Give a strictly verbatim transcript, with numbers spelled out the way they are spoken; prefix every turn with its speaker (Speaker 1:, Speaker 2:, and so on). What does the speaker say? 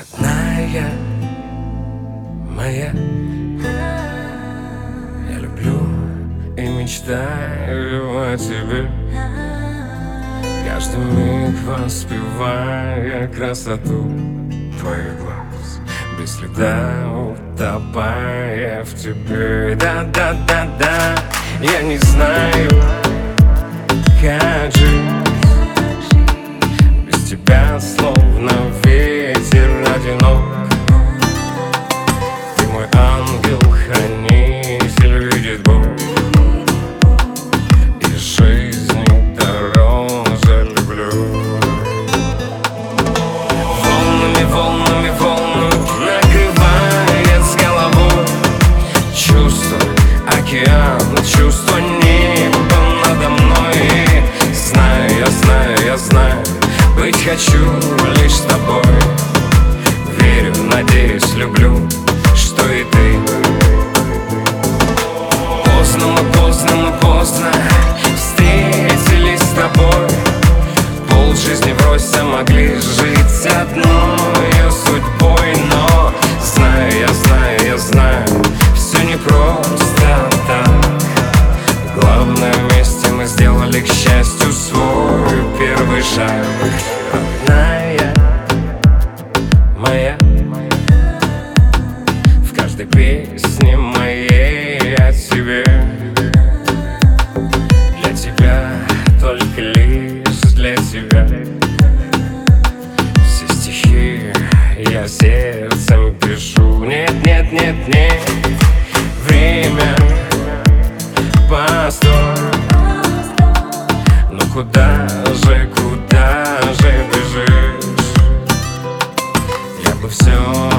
Speaker 1: Родная моя, я люблю и мечтаю о тебе, каждый миг воспевая красоту твоих глаз, без следа утопая в тебе. Да-да-да-да, я не знаю, как жить без тебя, словно ветер одинок. Ты мой ангел-хранитель, видит Бог, и жизни дороже люблю. Волнами, волнами, волнами накрывает с головой чувство, океан, чувство неба надо мной. И знаю, я знаю, я знаю, быть хочу лишь с тобой. Верю, надеюсь, люблю, что и ты. Поздно мы, поздно мы, поздно встретились с тобой. Полжизни врозь, а могли жить одной судьбой. Но знаю, я знаю, я знаю, все не просто так. Главное, вместе мы сделали, к счастью, свой первый шаг. Родная моя, в каждой песне моей о тебе, для тебя, только лишь для тебя. Все стихи я сердцем пишу. Нет, нет, нет, нет, время, постой. Ну куда же, куда же бежишь? Я бы все